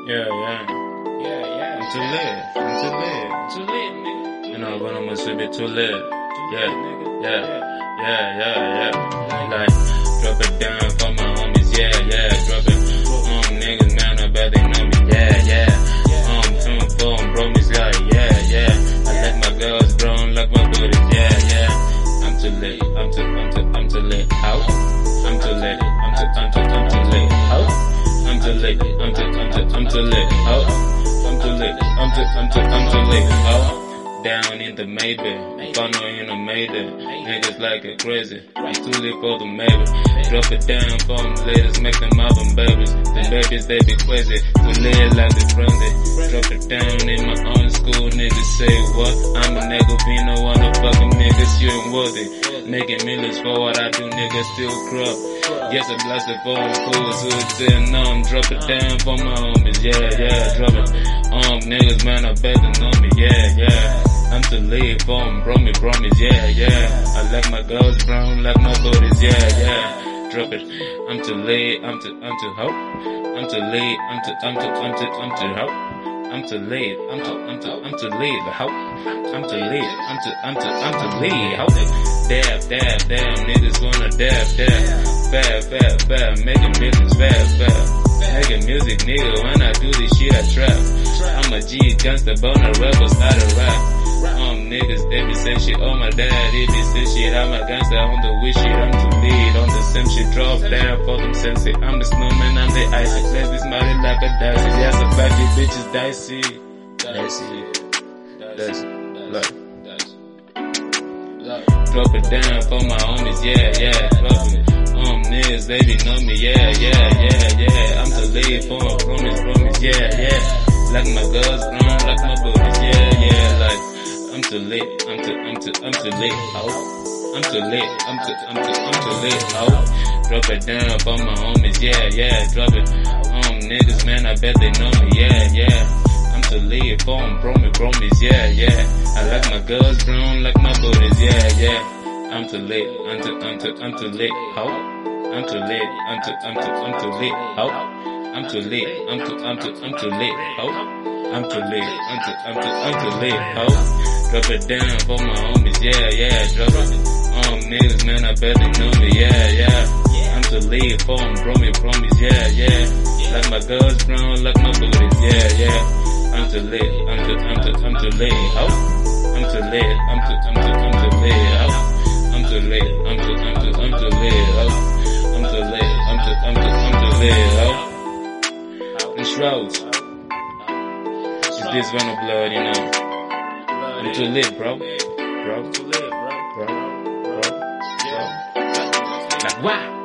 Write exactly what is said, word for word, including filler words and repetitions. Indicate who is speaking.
Speaker 1: Yeah, yeah.
Speaker 2: Yeah, yeah.
Speaker 1: I'm too lit. I'm too lit.
Speaker 2: Too lit, nigga.
Speaker 1: You know, but I'm gonna be too lit.
Speaker 2: Too
Speaker 1: Yeah,
Speaker 2: lit, nigga.
Speaker 1: yeah, yeah, yeah, yeah. Like, drop it down for my homies. Yeah, yeah, drop it. Um, niggas, man, I bet they know me. Yeah, yeah. Um, two and four, and bro, me guy. Yeah, yeah. I let my girls grown like my booty. Yeah, yeah. I'm too lit. I'm too, I'm too, I'm too lit. Out. I'm too lit. I'm too, I'm too, I'm too lit. Out. I'm too lit. I'm too, I'm too, I'm too lit. Out. I'm too lit. I'm too, I'm too, I'm too lit. Out. Down in the Maybach, funnel in a Mayday. Niggas like it crazy. I'm too lit for the maybe. Drop it down for them ladies, make them all them babies. The babies they be crazy, we live like the friendly. Drop it down in my own school, niggas say what? I'm a nigga, be no one of fucking niggas, you ain't worth it. Making millions for what I do, niggas still crop. Yes, I blast it for them fools who say no, I'm drop it down for my homies, yeah, yeah, drop it. Um, niggas, man, I bet they know me, yeah, yeah. I'm too lit for them, bro me, promise, yeah, yeah. I like my girls brown, like my booties, yeah, yeah. Drop it. I'm too lit, I'm too, I'm too hoe. I'm too lit, I'm too, I'm too, I'm too, I'm too hoe. I'm too lit, I'm too, I'm too, I'm too lit, hoe. I'm too lit, I'm too, I'm too, I'm too lit, hoe. Dab, dab, dab, niggas wanna dab, dab. Fab, fab, fab, making millions, fab, fab. Making music, nigga, when I do this shit, I trap. I'm a G gangster, but no rebel, start a rap. Um, niggas, they be saying shit, oh my dad, they be saying shit, I'm a gangster on the wish shit, I'm too lead, on the same shit, drop down for them sensei, I'm the snowman, I'm the icy, play this money like a dicey, yeah, so back these bitches dicey, dicey, dicey, look, drop it down for my homies, yeah, yeah, drop it, um, niggas, they be know me, yeah, yeah, yeah, yeah, I'm too lead for my promise, promise, yeah, yeah, like my girls grown, like my booties, yeah, yeah, like, I'm too lit, I'm too, I'm too, I'm too lit, oh. I'm too lit, I'm too, I'm too, I'm too lit, oh. Drop it down for my homies, yeah, yeah, drop it. Um, niggas, man, I bet they know me, yeah, yeah. I'm too lit for them, bro me, promise, yeah, yeah. I like my girls grown like my booties, yeah, yeah. I'm too lit, I'm too, I'm too, I'm too lit, oh. I'm too lit, I'm too, I'm too, I'm too lit, oh. I'm too lit, I'm too, I'm too, I'm too lit, oh. I'm too lit, I'm too, I'm too, I'm too lit, oh. Drop it down for my homies, yeah, yeah, drop it. Um, niggas, man, I bet they know me, yeah, yeah. I'm too lit for them, bro me, promise, yeah, yeah. Like my girls grown, like my booties, yeah, yeah. I'm too lit, I'm too, I'm too, I'm too lit, oh. I'm too lit, I'm too, I'm too, I'm too lit, oh. I'm too lit, I'm too, I'm too, I'm too lit, oh. I'm too lit, I'm too, I'm too, I'm too lit, oh. And Shrouds. It's this venom blood, you know. I'm too lit, bro. Bro.
Speaker 2: Too lit, bro.
Speaker 1: Bro. Bro. Bro.
Speaker 2: Yeah. Like, wow.